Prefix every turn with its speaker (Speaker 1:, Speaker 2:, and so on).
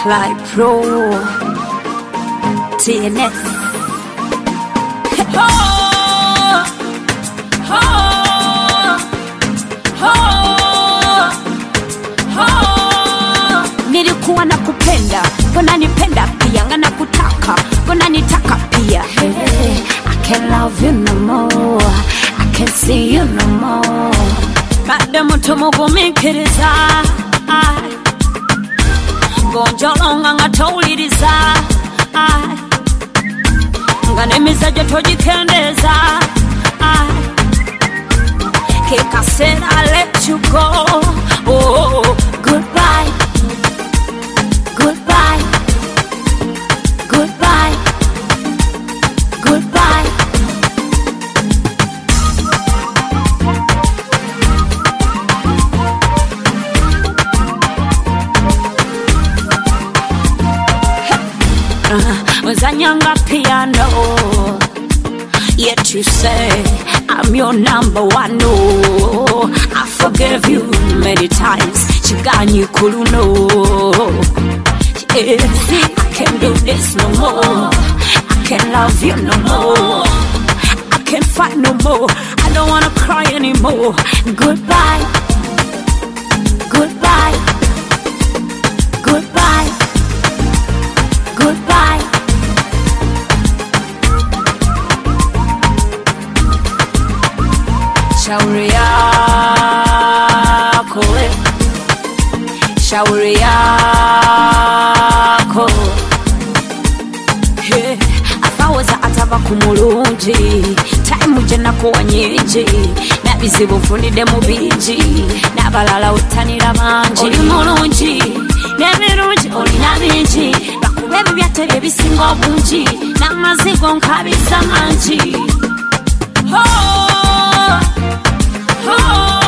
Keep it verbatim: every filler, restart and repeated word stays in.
Speaker 1: Clyde Pro T N S. Oh, oh, oh, oh. Nilikuwa nakupenda, mbona nipenda pia, ngana kutaka, mbona nitaka pia. Hey, I can't love you no more, I can't see you no more. Kadamu tumugumikiriza, gonjolonga ngatawuliriza, nganemiza gye togikendeza. Keka said I let you go. Oh, goodbye, goodbye, goodbye, goodbye. Wazanyanga piano, yet you say I'm your number one. No, I forgave you many times. Chiganyi kuluno. Yeah, I can't do this no more. I can't love you no more. I can't fight no more. I don't wanna cry anymore. Goodbye, goodbye, goodbye, goodbye. Shauri yako, shauri yako. Hey, afawoza ataba kumulungi, time jena kuwa nyingi, nabizibu funide mu bingi, nabalala utanira bangi. Oli mulungi, nebirungi olina bingi, bakube ebibyate bye bisinga obungi, n'amazigo nkabisa mangi. Oh, oh.